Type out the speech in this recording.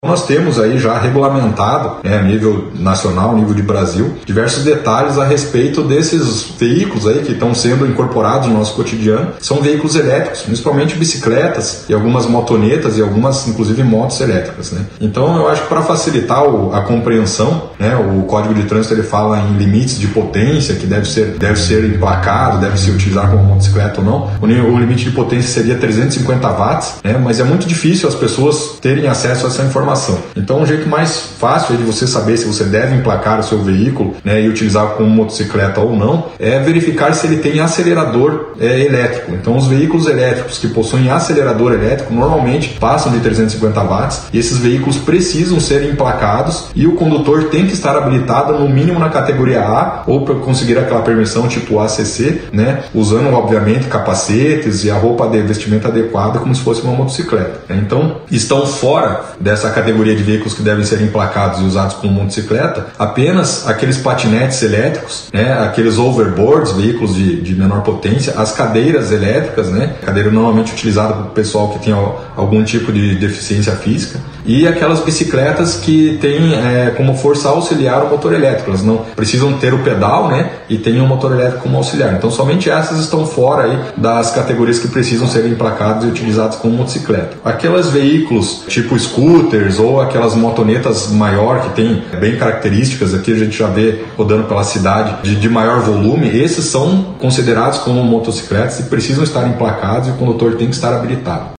Nós temos aí já regulamentado, a nível nacional, nível de Brasil, diversos detalhes a respeito desses veículos aí que estão sendo incorporados no nosso cotidiano. São veículos elétricos, principalmente bicicletas e algumas motonetas e algumas, inclusive, motos elétricas, né? Então, eu acho que para facilitar a compreensão, né, o Código de Trânsito ele fala em limites de potência que deve ser emplacado, deve se utilizar como motocicleta ou não. O limite de potência seria 350 watts, né? Mas é muito difícil as pessoas terem acesso a essa informação. Então, o jeito mais fácil de você saber se você deve emplacar o seu veículo, né, e utilizar como motocicleta ou não, é verificar se ele tem acelerador elétrico. Então, os veículos elétricos que possuem acelerador elétrico normalmente passam de 350 watts e esses veículos precisam ser emplacados e o condutor tem que estar habilitado no mínimo na categoria A ou para conseguir aquela permissão tipo ACC, né, usando obviamente capacetes e a roupa de vestimenta adequada como se fosse uma motocicleta. Então, estão fora dessa categoria de veículos que devem ser emplacados e usados como motocicleta apenas aqueles patinetes elétricos, né, aqueles overboards, veículos de menor potência, as cadeiras elétricas, né, cadeira normalmente utilizada para o pessoal que tem algum tipo de deficiência física, e aquelas bicicletas que têm como força auxiliar o motor elétrico. Elas não precisam ter o pedal, né, e tem o motor elétrico como auxiliar. Então somente essas estão fora aí das categorias que precisam ser emplacadas e utilizadas como motocicleta. Aqueles veículos tipo scooters ou aquelas motonetas maior que tem bem características, aqui a gente já vê rodando pela cidade de maior volume, esses são considerados como motocicletas e precisam estar emplacados e o condutor tem que estar habilitado.